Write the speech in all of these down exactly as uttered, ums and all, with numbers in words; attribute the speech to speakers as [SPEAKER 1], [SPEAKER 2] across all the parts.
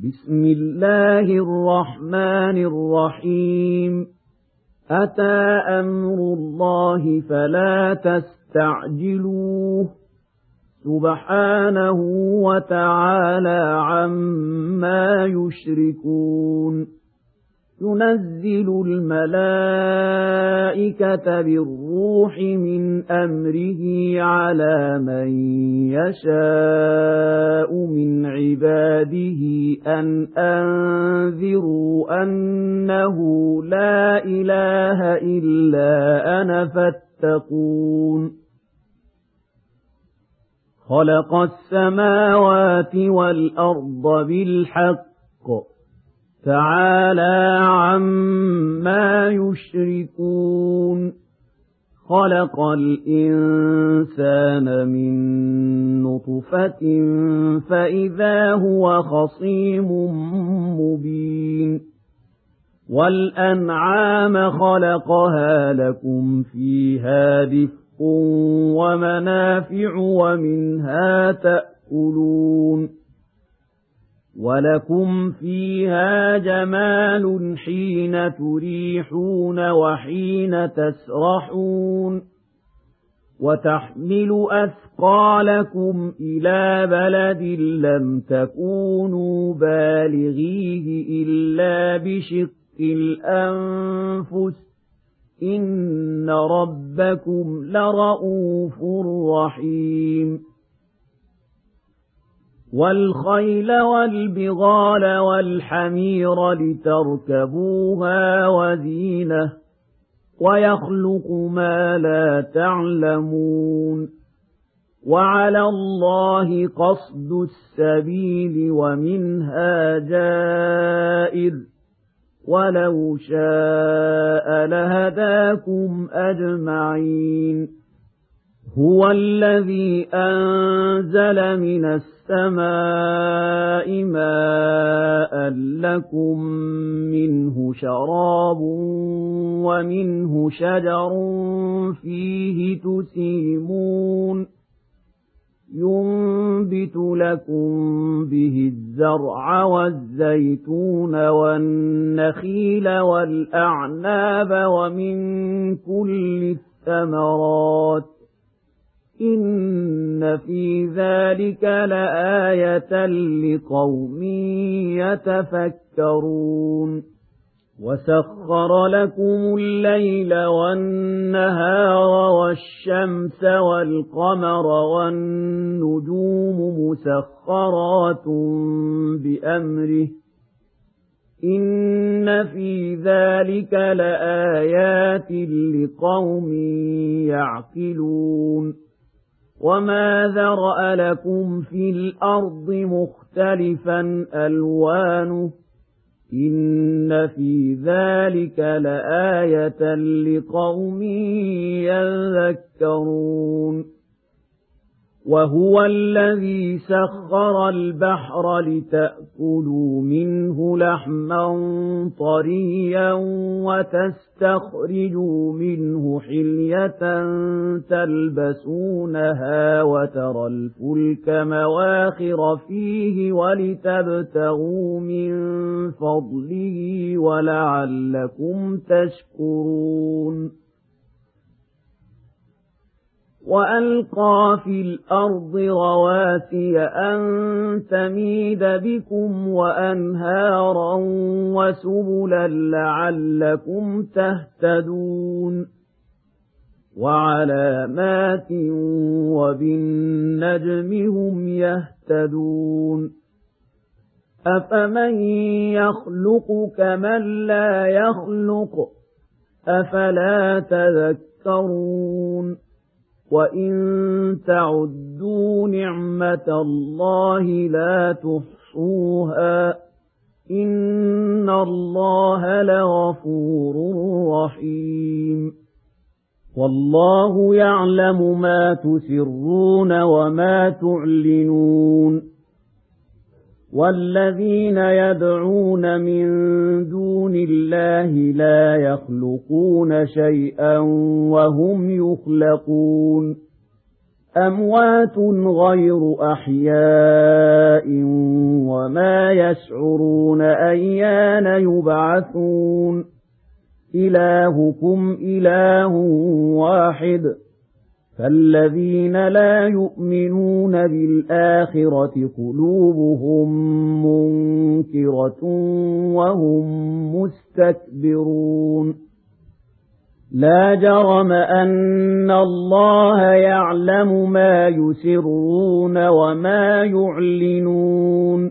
[SPEAKER 1] بسم الله الرحمن الرحيم أتى أمر الله فلا تستعجلوه سبحانه وتعالى عما يشركون ينزل الملائكة بالروح من أمره على من يشاء من عباده أن أنذروا أنه لا إله إلا أنا فاتقون خلق السماوات والأرض بالحق تعالى عما يشركون خلق الإنسان من نطفة فإذا هو خصيم مبين والأنعام خلقها لكم فيها دفء ومنافع ومنها تأكلون ولكم فيها جمال حين تريحون وحين تسرحون وتحمل أثقالكم إلى بلد لم تكونوا بالغيه إلا بشق الأنفس إن ربكم لرؤوف رحيم والخيل والبغال والحمير لتركبوها وزينة ويخلق ما لا تعلمون وعلى الله قصد السبيل ومنها جائر ولو شاء لهداكم أجمعين هو الذي أنزل من السماء ماء لكم منه شراب ومنه شجر فيه تسيمون ينبت لكم به الزرع والزيتون والنخيل والأعناب ومن كل الثمرات إن في ذلك لآية لقوم يتفكرون وسخر لكم الليل والنهار والشمس والقمر والنجوم مسخرات بأمره إن في ذلك لآيات لقوم يعقلون وما ذرأ لكم في الأرض مختلفا ألوانه إن في ذلك لآية لقوم يذكرون وهو الذي سخر البحر لتأكلوا منه لحما طريا وتستخرجوا منه حلية تلبسونها وترى الفلك مواخر فيه ولتبتغوا من فضله ولعلكم تشكرون وألقى في الأرض رواسي أن تميد بكم وأنهارا وسبلا لعلكم تهتدون وعلامات وبالنجم هم يهتدون أفمن يخلق كمن لا يخلق أفلا تذكرون وإن تعدوا نعمة الله لا تحصوها إن الله لغفور رحيم والله يعلم ما تسرون وما تعلنون والذين يدعون من دون الله لا يخلقون شيئا وهم يخلقون أموات غير أحياء وما يشعرون أيان يبعثون إلهكم إله واحد فالذين لا يؤمنون بالآخرة قلوبهم منكرة وهم مستكبرون لا جرم أن الله يعلم ما يسرون وما يعلنون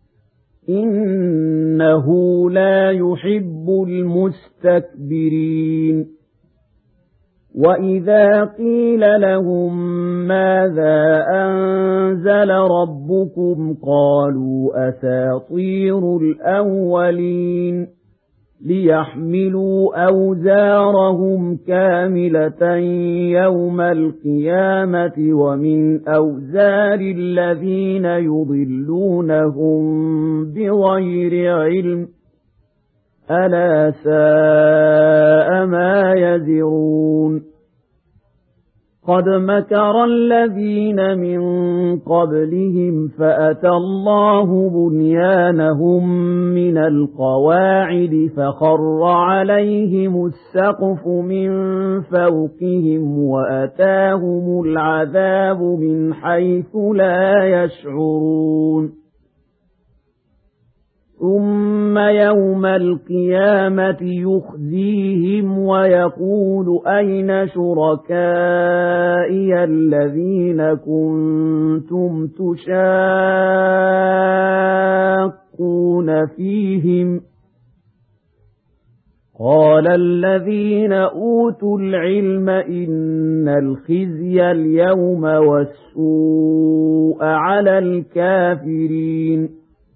[SPEAKER 1] إنه لا يحب المستكبرين وإذا قيل لهم ماذا أنزل ربكم قالوا أساطير الأولين ليحملوا أوزارهم كاملة يوم القيامة ومن أوزار الذين يضلونهم بغير علم ألا ساء ما يزرون قد مكر الذين من قبلهم فأتى الله بنيانهم من القواعد فخر عليهم السقف من فوقهم وأتاهم العذاب من حيث لا يشعرون ثم يوم القيامة يخزيهم ويقول أين شركائي الذين كنتم تشاقون فيهم قال الذين أوتوا العلم إن الخزي اليوم والسوء على الكافرين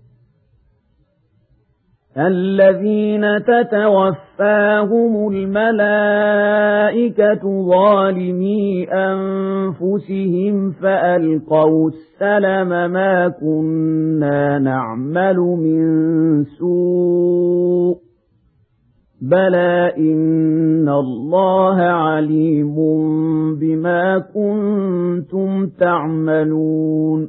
[SPEAKER 1] الذين تتوفاهم الملائكة ظالمي أنفسهم فألقوا السلم ما كنا نعمل من سوء بلى إن الله عليم بما كنتم تعملون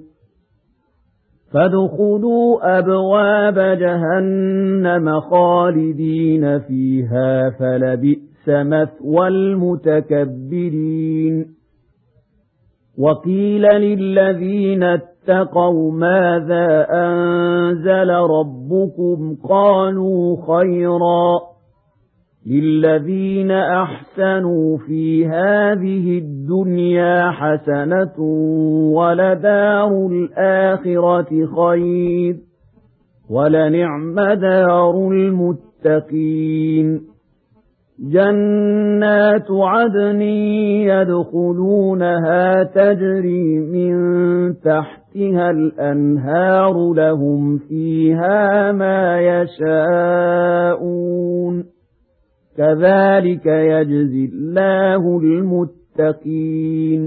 [SPEAKER 1] فادخلوا أبواب جهنم خالدين فيها فلبئس مثوى المتكبرين وقيل للذين اتقوا ماذا أنزل ربكم قالوا خيرا للذين أحسنوا في هذه الدنيا حسنة ولدار الآخرة خير ولنعم دار المتقين جنات عدن يدخلونها تجري من تحتها الأنهار لهم فيها ما يشاءون كذلك يجزي الله المتقين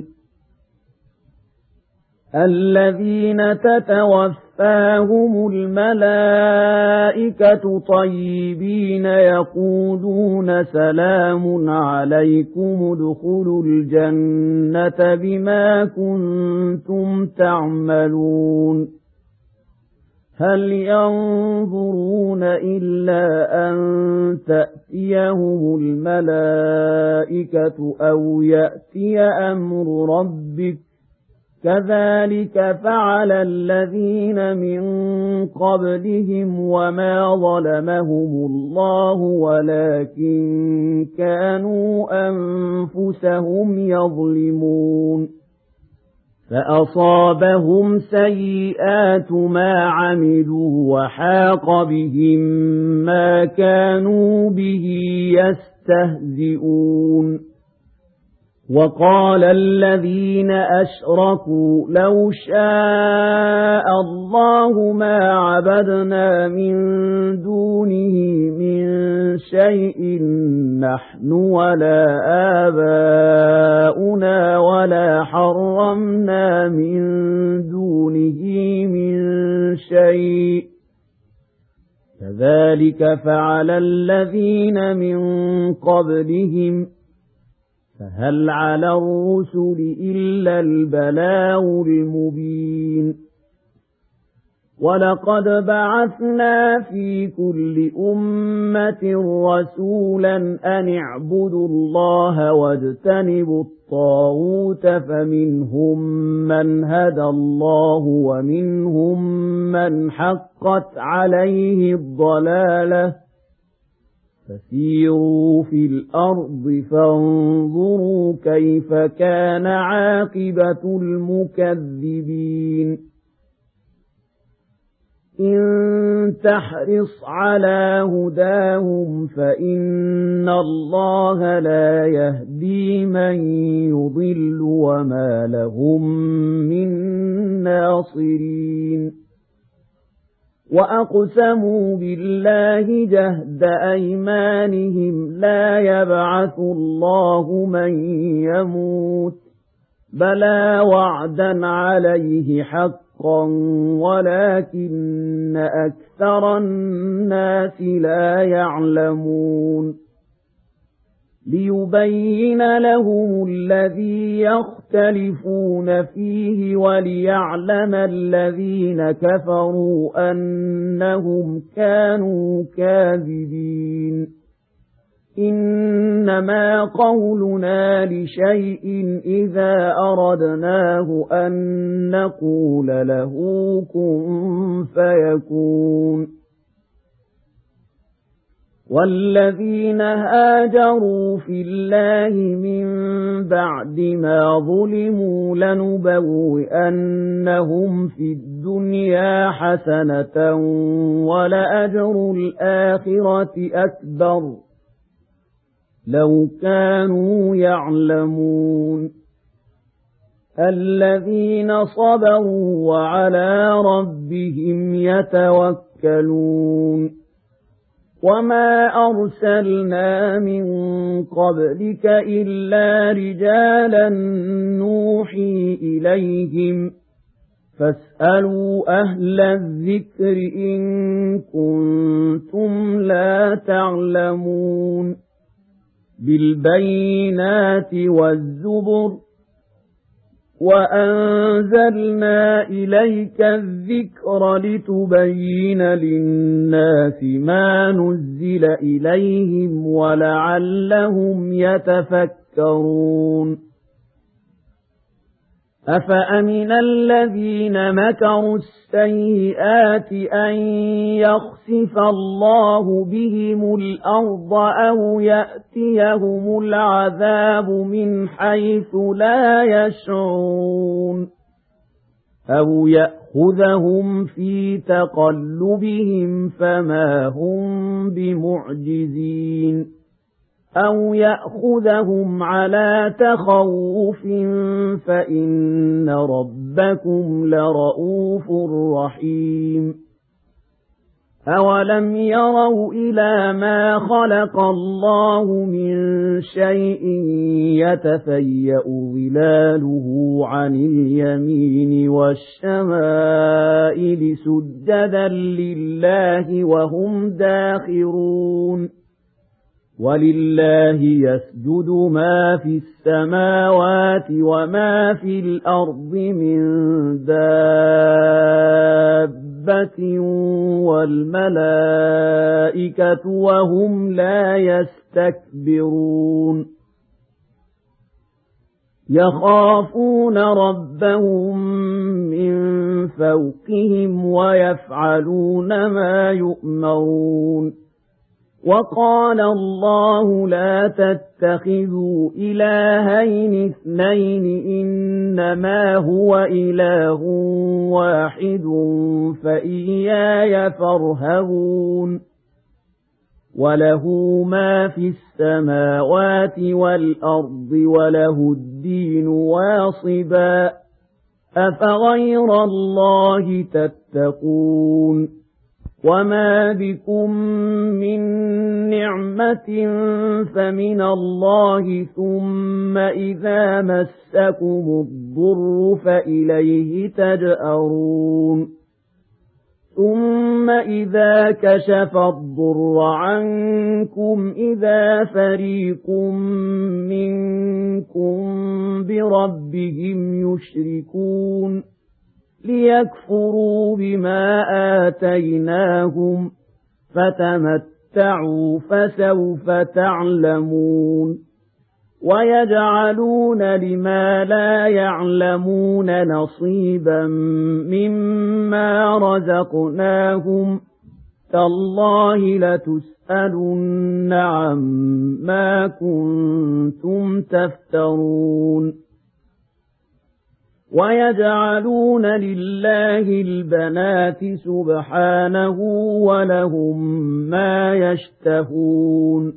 [SPEAKER 1] الذين تتوفاهم الملائكة طيبين يقولون سلام عليكم ادخلوا الجنة بما كنتم تعملون هل ينظرون إلا أن تأتيهم الملائكة أو يأتي أمر ربك كذلك فعل الذين من قبلهم وما ظلمهم الله ولكن كانوا أنفسهم يظلمون فأصابهم سيئات ما عملوا وحاق بهم ما كانوا به يستهزئون وقال الذين أشركوا لو شاء الله ما عبدنا من دونه من شيء نحن ولا آباؤنا ولا حرمنا من دونه من شيء كذلك فعل الذين من قبلهم فهل على الرسل إلا البلاغ المبين ولقد بعثنا في كل أمة رسولا أن اعبدوا الله واجتنبوا الطاغوت فمنهم من هدى الله ومنهم من حقت عليه الضلالة فسيروا في الأرض فانظروا كيف كان عاقبة المكذبين إن تحرص على هداهم فإن الله لا يهدي من يضل وما لهم من ناصرين وأقسموا بالله جهد أيمانهم لا يبعث الله من يموت بلى وعدا عليه حقا ولكن أكثر الناس لا يعلمون ليبين لهم الذي يختلفون فيه وليعلم الذين كفروا أنهم كانوا كاذبين إنما قولنا لشيء إذا أردناه أن نقول له كن فيكون والذين هاجروا في الله من بعد ما ظلموا لنبوئنهم في الدنيا حسنة ولأجر الآخرة أكبر لو كانوا يعلمون الذين صبروا وعلى ربهم يتوكلون وما أرسلنا من قبلك إلا رجالا نوحي إليهم فاسألوا أهل الذكر إن كنتم لا تعلمون بالبينات والزبر وأنزلنا إليك الذكر لتبين للناس ما نزل إليهم ولعلهم يتفكرون أفأمن الذين مكروا السيئات أن يخسف الله بهم الأرض أو يأتيهم العذاب من حيث لا يشعرون أو يأخذهم في تقلبهم فما هم بمعجزين أو يأخذهم على تخوف فإن ربكم لرؤوف رحيم أولم يروا إلى ما خلق الله من شيء يتفيأ ظلاله عن اليمين والشمائل سجدا لله وهم داخرون ولله يسجد ما في السماوات وما في الأرض من دابة والملائكة وهم لا يستكبرون يخافون ربهم من فوقهم ويفعلون ما يؤمرون وقال الله لا تتخذوا إلهين اثنين إنما هو إله واحد فإياي فارهبون وله ما في السماوات والأرض وله الدين واصبا أفغير الله تتقون وما بكم من نعمة فمن الله ثم إذا مسكم الضر فإليه تجأرون ثم إذا كشف الضر عنكم إذا فريق منكم بربهم يشركون ليكفروا بما آتيناهم فتمتعوا فسوف تعلمون ويجعلون لما لا يعلمون نصيبا مما رزقناهم تالله لتسألن عما كنتم تفترون ويجعلون لله البنات سبحانه ولهم ما يشتهون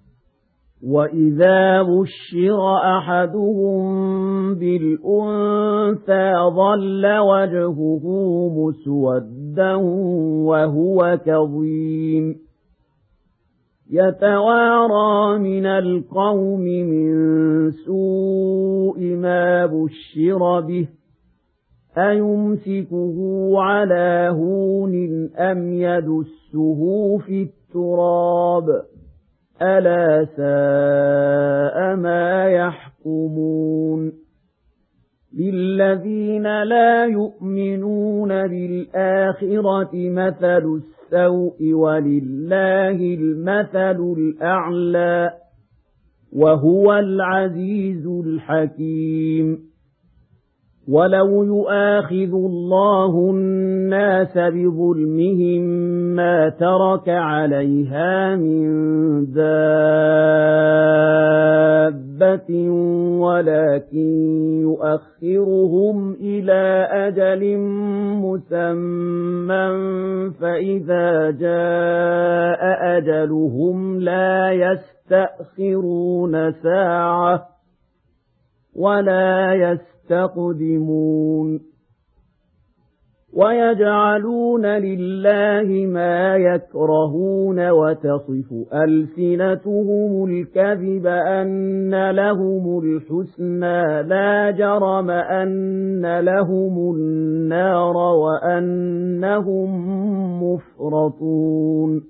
[SPEAKER 1] وإذا بشر أحدهم بالأنثى ظل وجهه مسودا وهو كظيم يتوارى من القوم من سوء ما بشر به أيمسكه على هون أم يدسه في التراب ألا ساء ما يحكمون للذين لا يؤمنون بالآخرة مثل السوء ولله المثل الأعلى وهو العزيز الحكيم ولو يؤاخذ الله الناس بظلمهم ما ترك عليها من دابة ولكن يؤخرهم إلى أجل مسمى فإذا جاء أجلهم لا يستأخرون ساعة ولا يستأخرون تقدمون ويجعلون لله ما يكرهون وتصف ألسنتهم الكذب أن لهم الحسنى لا جرم أن لهم النار وأنهم مفرطون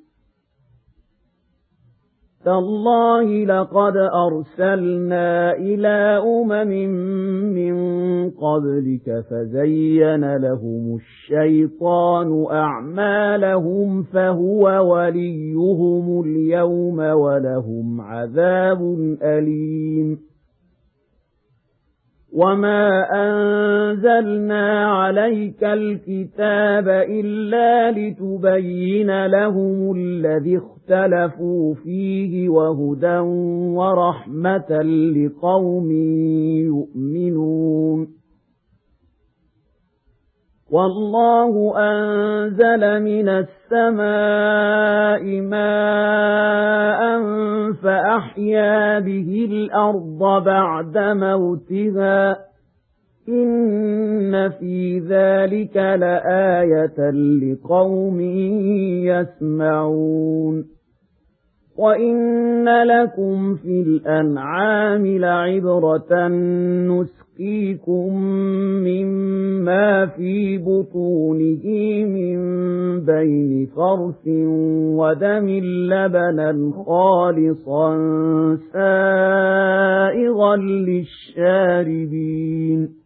[SPEAKER 1] تالله لقد أرسلنا إلى أمم من قبلك فزين لهم الشيطان أعمالهم فهو وليهم اليوم ولهم عذاب أليم وما أنزلنا عليك الكتاب إلا لتبين لهم الذي اختلفوا فيه وهدى ورحمة لقوم يؤمنون والله أنزل من السماء ماء فأحيا به الأرض بعد موتها إن في ذلك لآية لقوم يسمعون وإن لكم في الأنعام لعبرة نسقيكم مما في بطونه من بين فرث ودم لبنا خالصا سائغا للشاربين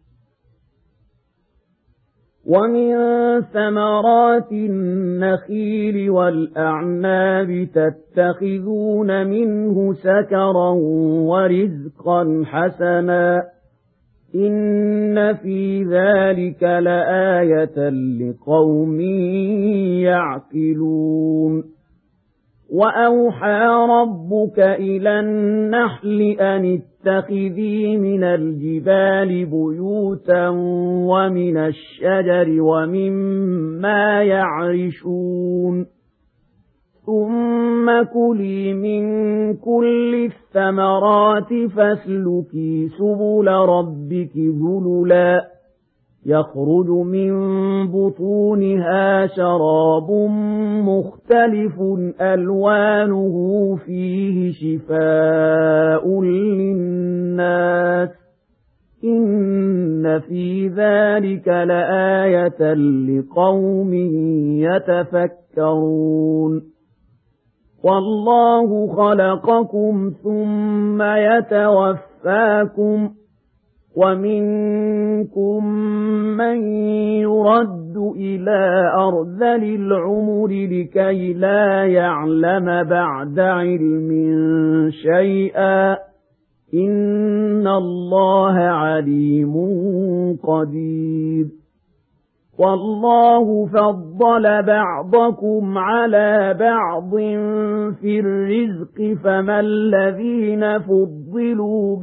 [SPEAKER 1] ومن ثمرات النخيل والأعناب تتخذون منه سكرا ورزقا حسنا إن في ذلك لآية لقوم يعقلون وأوحى ربك إلى النحل أن اتخذي من الجبال بيوتا ومن الشجر ومما يعرشون ثم كلي من كل الثمرات فاسلكي سبل ربك ذللا يخرج من بطونها شراب مختلف ألوانه فيه شفاء للناس إن في ذلك لآية لقوم يتفكرون والله خلقكم ثم يتوفاكم ومنكم من يرد إلى أرذل العمر لكي لا يعلم بعد علم شيئا إن الله عليم قدير والله فضل بعضكم على بعض في الرزق فما الذين فضلوا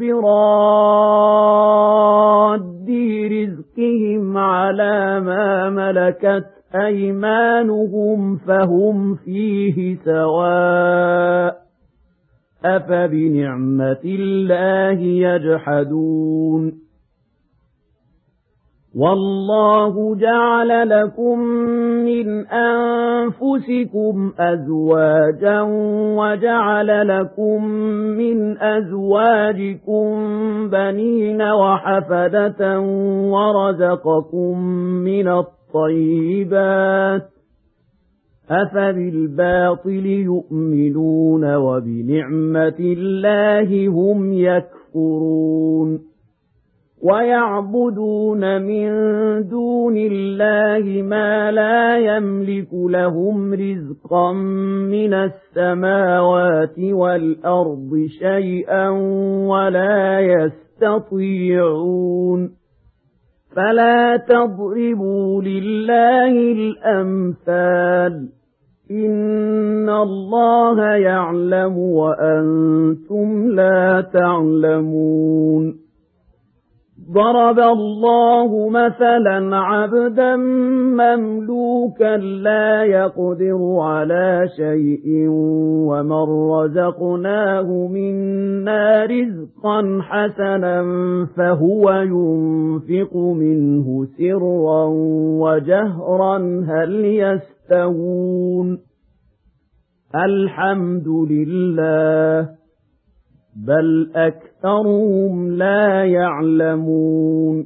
[SPEAKER 1] براد رزقهم على ما ملكت أيمانهم فهم فيه سواء أفبنعمة الله يجحدون والله جعل لكم من أنفسكم أزواجا وجعل لكم من أزواجكم بنين وحفدة ورزقكم من الطيبات أفبالباطل يؤمنون وبنعمة الله هم يكفرون ويعبدون من دون الله ما لا يملك لهم رزقا من السماوات والأرض شيئا ولا يستطيعون فلا تضربوا لله الأمثال إن الله يعلم وأنتم لا تعلمون ضرب الله مثلا عبدا مملوكا لا يقدر على شيء ومن رزقناه منا رزقا حسنا فهو ينفق منه سرا وجهرا هل يستوون الحمد لله بل أكثرهم لا يعلمون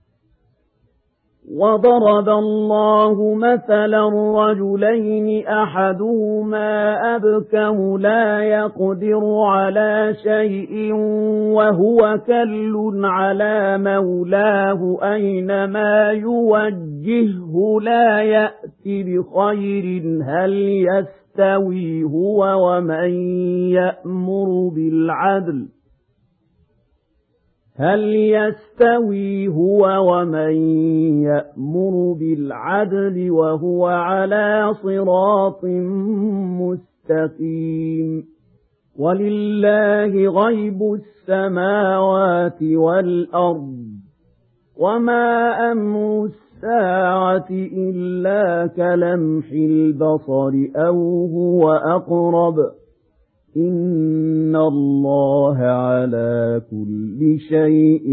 [SPEAKER 1] وضرب الله مثلا رجلين أحدهما أبكم لا يقدر على شيء وهو كل على مولاه أينما يوجهه لا يأتي بخير هل يستوي هو ومن يأمر بالعدل هل يستوي هو ومن يأمر بالعدل وهو على صراط مستقيم ولله غيب السماوات والأرض وما أمر الساعة إلا كلمح البصر أو هو أقرب إن الله على كل شيء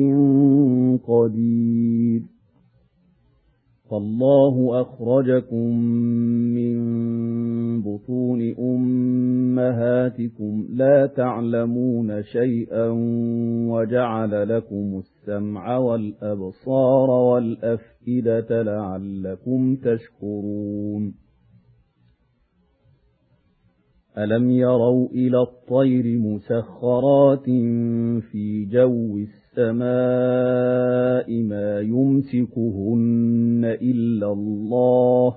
[SPEAKER 1] قدير فالله أخرجكم من بطون أمهاتكم لا تعلمون شيئا وجعل لكم السمع والأبصار والأفئدة لعلكم تشكرون ألم يروا إلى الطير مسخرات في جو السماء ما يمسكهن إلا الله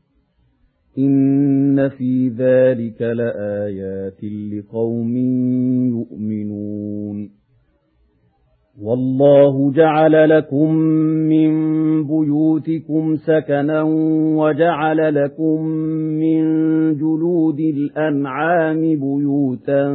[SPEAKER 1] إن في ذلك لآيات لقوم يؤمنون والله جعل لكم من بيوتكم سكنا وجعل لكم من جلود الأنعام بيوتا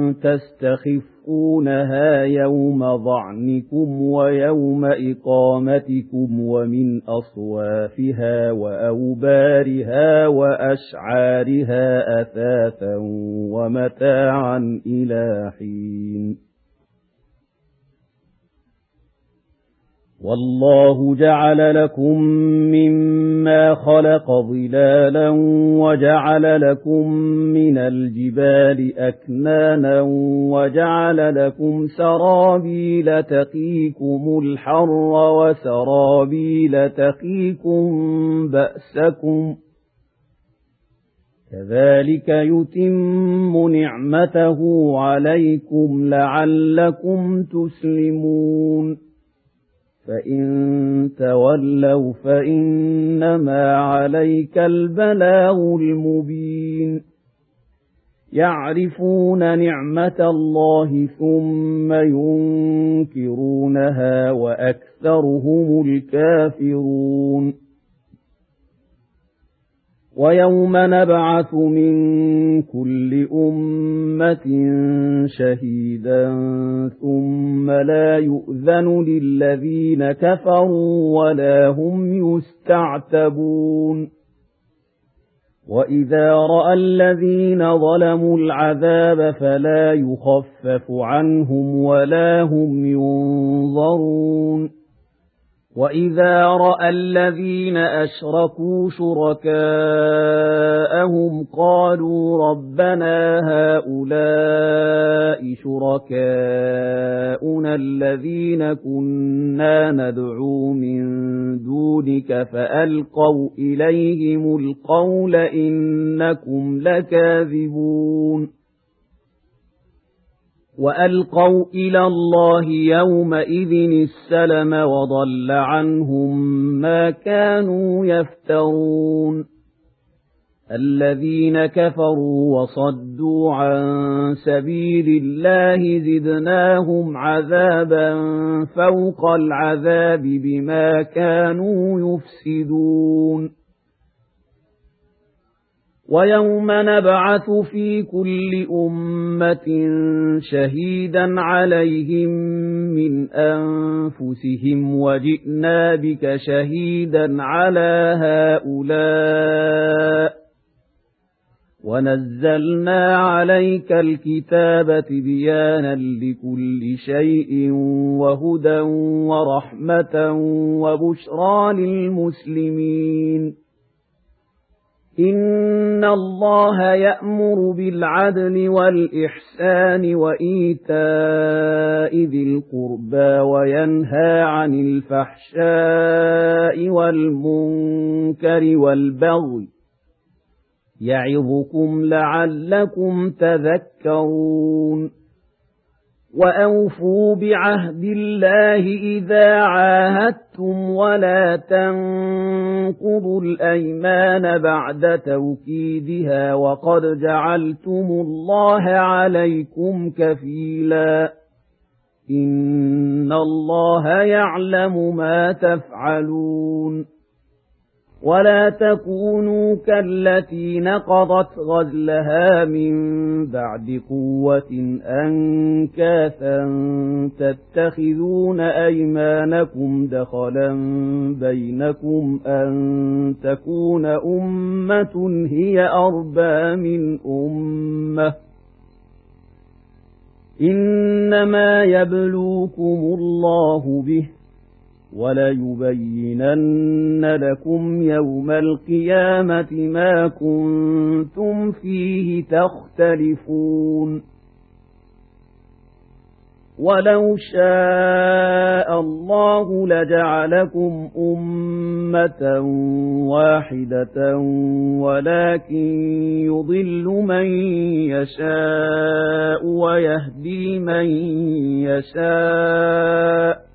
[SPEAKER 1] تستخفونها يوم ظعنكم ويوم إقامتكم ومن أصوافها وأوبارها وأشعارها أثاثا ومتاعا إلى حين والله جعل لكم مما خلق ظلالا وجعل لكم من الجبال أكنانا وجعل لكم سرابيل تقيكم الحر وسرابيل تقيكم بأسكم كذلك يتم نعمته عليكم لعلكم تسلمون فإن تولوا فإنما عليك البلاغ المبين يعرفون نعمة الله ثم ينكرونها وأكثرهم الكافرون ويوم نبعث من كل أمة شهيدا ثم لا يؤذن للذين كفروا ولا هم يستعتبون وإذا رأى الذين ظلموا العذاب فلا يخفف عنهم ولا هم ينظرون وإذا رأى الذين أشركوا شركاءهم قالوا ربنا هؤلاء شركاؤنا الذين كنا ندعو من دونك فألقوا إليهم القول إنكم لكاذبون وألقوا إلى الله يومئذ السلم وضل عنهم ما كانوا يفترون الذين كفروا وصدوا عن سبيل الله زدناهم عذابا فوق العذاب بما كانوا يفسدون ويوم نبعث في كل أمة شهيدا عليهم من أنفسهم وجئنا بك شهيدا على هؤلاء ونزلنا عليك الكتاب تبيانا لكل شيء وهدى ورحمة وبشرى للمسلمين إن الله يأمر بالعدل والإحسان وإيتاء ذي القربى وينهى عن الفحشاء والمنكر والبغي يعظكم لعلكم تذكرون وأوفوا بعهد الله إذا عاهدتم ولا تنقضوا الأيمان بعد توكيدها وقد جعلتم الله عليكم كفيلا إن الله يعلم ما تفعلون ولا تكونوا كالتي نقضت غزلها من بعد قوة أنكاثا تتخذون أيمانكم دخلا بينكم أن تكون أمة هي أربى من أمة إنما يبلوكم الله به وليبينن لكم يوم القيامة ما كنتم فيه تختلفون ولو شاء الله لجعلكم أمة واحدة ولكن يضل من يشاء ويهدي من يشاء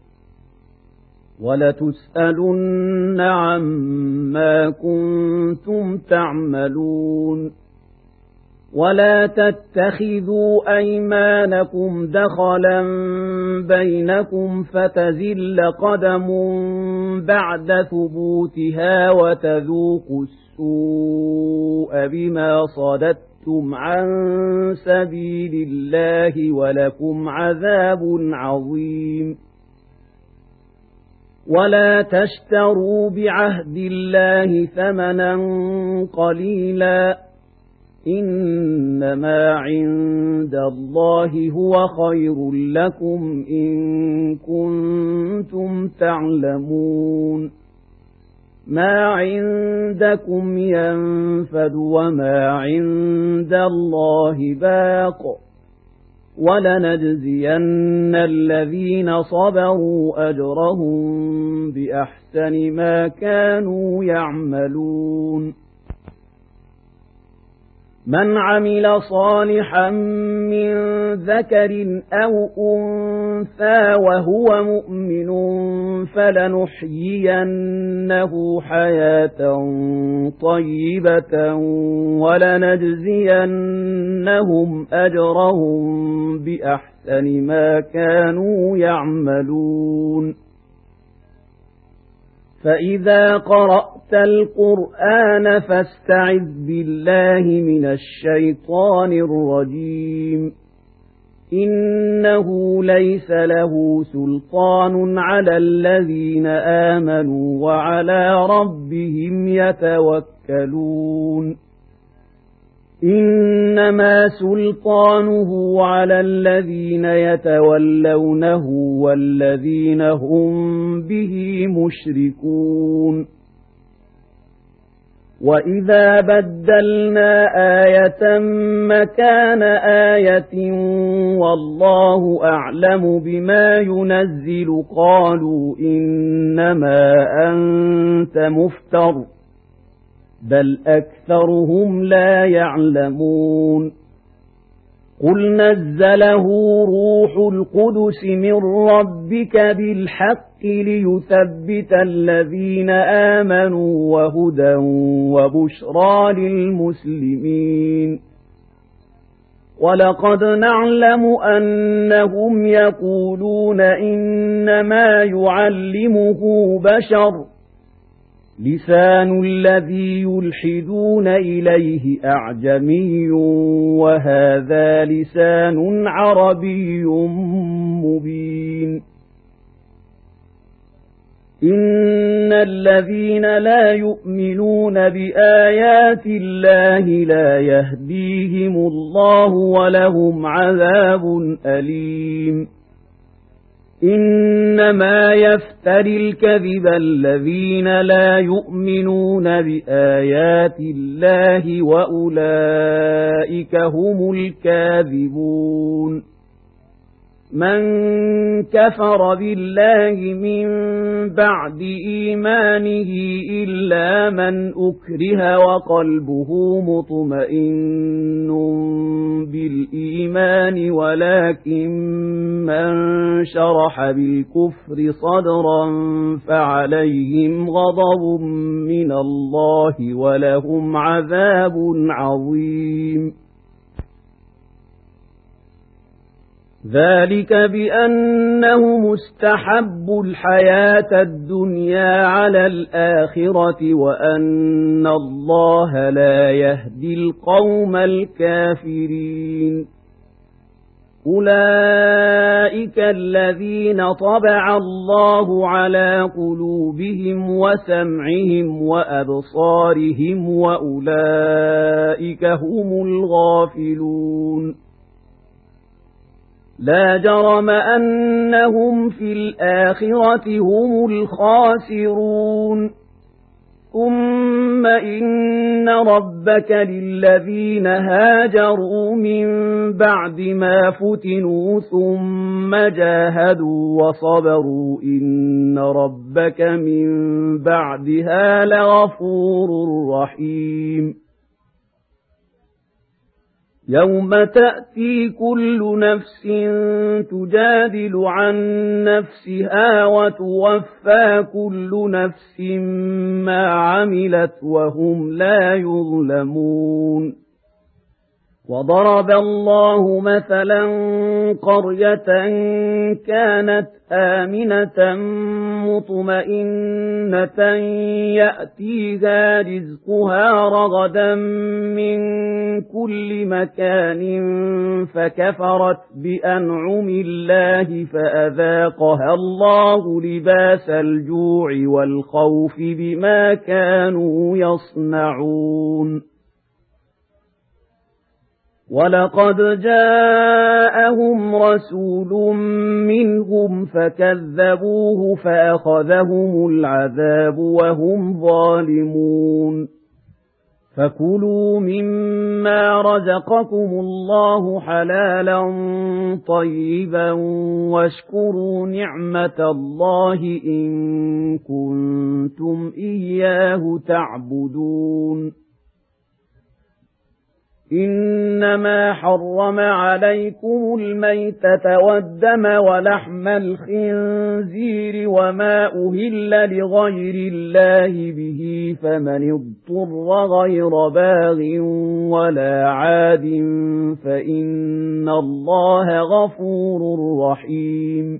[SPEAKER 1] وَلَتُسْأَلُنَّ عَمَّا كُنتُمْ تَعْمَلُونَ وَلَا تَتَّخِذُوا أَيْمَانَكُمْ دَخَلًا بَيْنَكُمْ فَتَزِلَّ قَدَمٌ بَعْدَ ثُبُوتِهَا وَتَذُوقُوا السُّوءَ بِمَا صَدَدتُّمْ عَن سَبِيلِ اللَّهِ وَلَكُمْ عَذَابٌ عَظِيمٌ ولا تشتروا بعهد الله ثمنا قليلا إنما عند الله هو خير لكم إن كنتم تعلمون ما عندكم ينفد وما عند الله باق ولنجزين الذين صبروا أجرهم بأحسن ما كانوا يعملون من عمل صالحا من ذكر أو أنثى وهو مؤمن فلنحيينه حياة طيبة ولنجزينهم أجرهم بأحسن ما كانوا يعملون فإذا قرأت القرآن فاستعذ بالله من الشيطان الرجيم إنه ليس له سلطان على الذين آمنوا وعلى ربهم يتوكلون إنما سلطانه على الذين يتولونه والذين هم به مشركون وإذا بدلنا آية مكان آية والله أعلم بما ينزل قالوا إنما أنت مفتر بل أكثرهم لا يعلمون قل نزله روح القدس من ربك بالحق ليثبت الذين آمنوا وهدى وبشرى للمسلمين ولقد نعلم أنهم يقولون إنما يعلمه بشر لسان الذي يلحدون إليه أعجمي وهذا لسان عربي مبين إن الذين لا يؤمنون بآيات الله لا يهديهم الله ولهم عذاب أليم إنما يفتري الكذب الذين لا يؤمنون بآيات الله وأولئك هم الكاذبون من كفر بالله من بعد إيمانه إلا من أكره وقلبه مطمئن بالإيمان ولكن من شرح بالكفر صدرا فعليهم غضب من الله ولهم عذاب عظيم ذلك بأنهم استحبوا الحياة الدنيا على الآخرة وأن الله لا يهدي القوم الكافرين أولئك الذين طبع الله على قلوبهم وسمعهم وأبصارهم وأولئك هم الغافلون لا جرم أنهم في الآخرة هم الخاسرون ثم إن ربك للذين هاجروا من بعد ما فتنوا ثم جاهدوا وصبروا إن ربك من بعدها لغفور رحيم يوم تأتي كل نفس تجادل عن نفسها وتوفى كل نفس ما عملت وهم لا يظلمون وضرب الله مثلا قرية كانت آمنة مطمئنة يأتيها رزقها رغدا من كل مكان فكفرت بأنعم الله فأذاقها الله لباس الجوع والخوف بما كانوا يصنعون وَلَقَدْ جَاءَهُمْ رَسُولٌ مِّنْهُمْ فَكَذَّبُوهُ فَأَخَذَهُمُ الْعَذَابُ وَهُمْ ظَالِمُونَ فَكُلُوا مِمَّا رَزَقَكُمُ اللَّهُ حَلَالًا طَيِّبًا وَاشْكُرُوا نِعْمَةَ اللَّهِ إِن كُنتُمْ إِيَّاهُ تَعْبُدُونَ إِنَّمَا حَرَّمَ عَلَيْكُمُ الْمَيْتَةَ وَالدَّمَ وَلَحْمَ الْخِنزِيرِ وَمَا أُهِلَّ لِغَيْرِ اللَّهِ بِهِ فَمَنِ اضْطُرَّ غَيْرَ بَاغٍ وَلَا عَادٍ فَإِنَّ اللَّهَ غَفُورٌ رَّحِيمٌ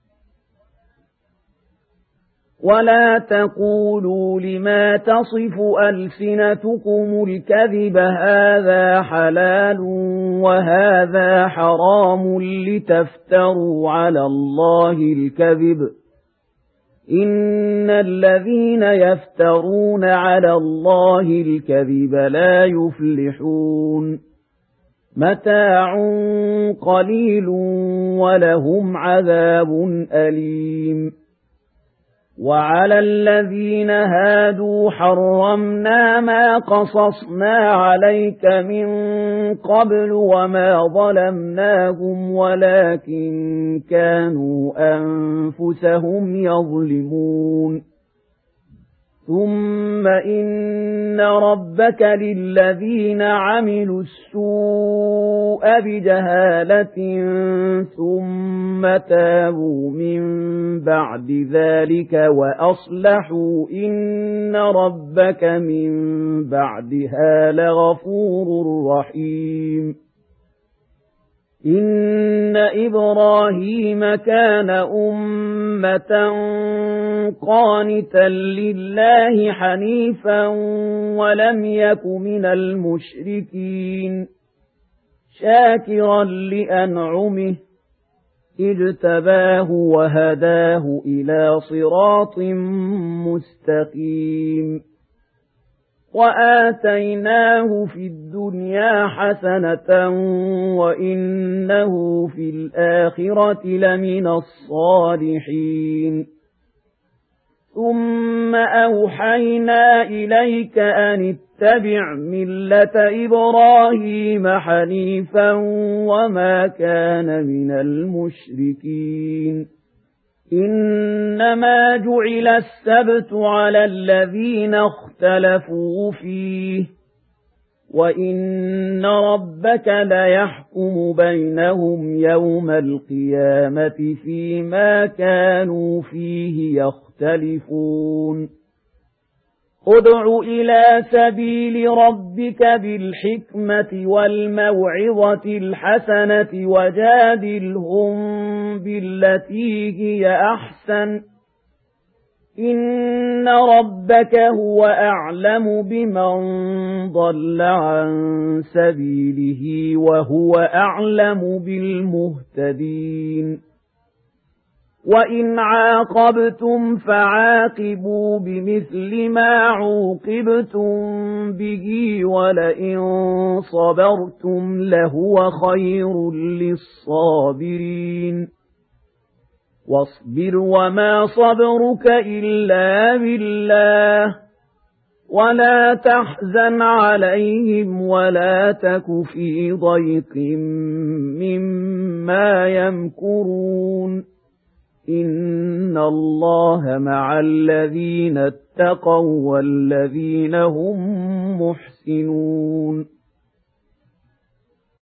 [SPEAKER 1] وَلَا تَقُولُوا لِمَا تَصِفُ أَلْسِنَتُكُمُ الْكَذِبَ هَذَا حَلَالٌ وَهَذَا حَرَامٌ لِتَفْتَرُوا عَلَى اللَّهِ الْكَذِبَ إِنَّ الَّذِينَ يَفْتَرُونَ عَلَى اللَّهِ الْكَذِبَ لَا يُفْلِحُونَ مَتَاعٌ قَلِيلٌ وَلَهُمْ عَذَابٌ أَلِيمٌ وَعَلَى الَّذِينَ هَادُوا حَرَّمْنَا مَا قَصَصْنَا عَلَيْكَ مِن قَبْلُ وَمَا ظَلَمْنَاهُمْ وَلَكِن كَانُوا أَنفُسَهُمْ يَظْلِمُونَ ثُمَّ إِنَّ رَبَّكَ لِلَّذِينَ عَمِلُوا السُّوءَ بِجَهَالَةٍ ثُمَّ تَابُوا مِن بَعْدِ ذَلِكَ وَأَصْلَحُوا إِنَّ رَبَّكَ مِن بَعْدِهَا لَغَفُورٌ رَّحِيمٌ إِنَّ إِبْرَاهِيمَ كَانَ أُمَّةً قَانِتًا لِّلَّهِ حَنِيفًا وَلَمْ يَكُ مِنَ الْمُشْرِكِينَ شَاكِرًا لِّأَنْعُمِهِ اجْتَبَاهُ وَهَدَاهُ إِلَى صِرَاطٍ مُّسْتَقِيمٍ وَآتَيْنَاهُ فِي الدُّنْيَا حَسَنَةً وَإِنَّهُ فِي الْآخِرَةِ لَمِنَ الصَّالِحِينَ ثُمَّ أَوْحَيْنَا إِلَيْكَ أَنِ اتَّبِعْ مِلَّةَ إِبْرَاهِيمَ حَنِيفًا وَمَا كَانَ مِنَ الْمُشْرِكِينَ إِنَّمَا جُعِلَ السَّبْتُ عَلَى الَّذِينَ اخْتَلَفُوا فِيهِ وَإِنَّ رَبَّكَ لَيَحْكُمُ بَيْنَهُمْ يَوْمَ الْقِيَامَةِ فِيمَا كَانُوا فِيهِ يَخْتَلِفُونَ ادْعُ إِلَى سَبِيلِ رَبِّكَ بِالْحِكْمَةِ وَالْمَوْعِظَةِ الْحَسَنَةِ وَجَادِلْهُم بِالَّتِي هِيَ أَحْسَنُ إِنَّ رَبَّكَ هُوَ أَعْلَمُ بِمَن ضَلَّ عَن سَبِيلِهِ وَهُوَ أَعْلَمُ بِالْمُهْتَدِينَ وَإِنْ عَاقَبْتُمْ فَعَاقِبُوا بِمِثْلِ مَا عُوقِبْتُم بِهِ وَلَئِن صَبَرْتُمْ لَهُوَ خَيْرٌ لِّلصَّابِرِينَ وَاصْبِرْ وَمَا صَبْرُكَ إِلَّا بِاللَّهِ وَلَا تَحْزَنْ عَلَيْهِمْ وَلَا تَكُ فِي ضَيْقٍ مِّمَّا يَمْكُرُونَ إِنَّ اللَّهَ مَعَ الَّذِينَ اتَّقَوْا وَالَّذِينَ هُمْ مُحْسِنُونَ